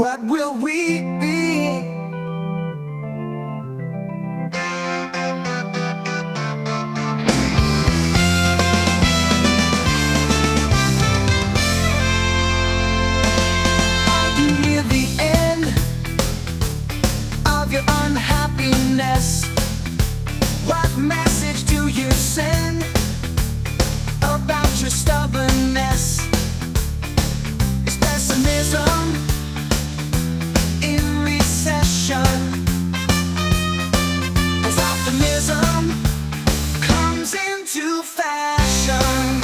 What will we be? Are you near the end of your unhappiness? What message do you send about your stubbornness? Is pessimism in recession as optimism comes into fashion?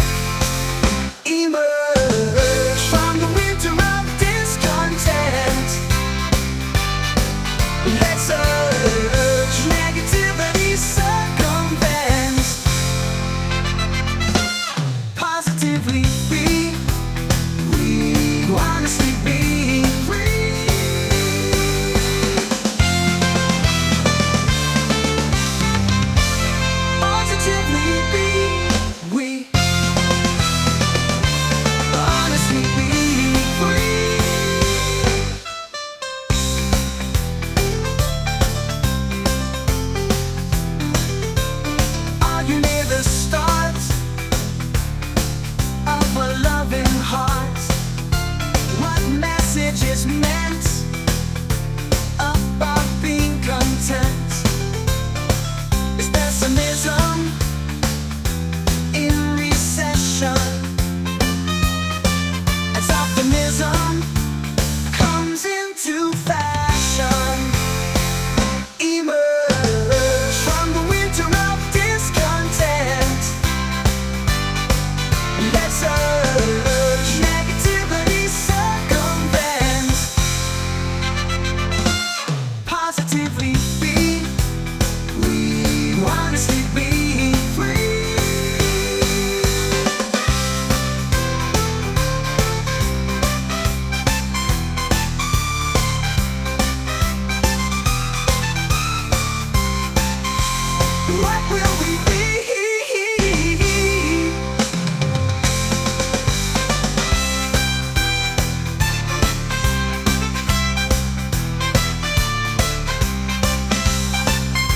Emerge from the winter of discontent. Let's urge negativity circumvent. Positively be, we honestly be free. Positively be, we honestly be free. Are you near the start of a loving heart? What message is meant about being content? Is pessimism in recession as optimism comes into fashion? Emerge from the winter of discontent. Let's urge negativity circumvent. Positively be, we honestly be free. What will we be?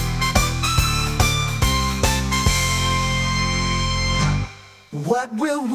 What will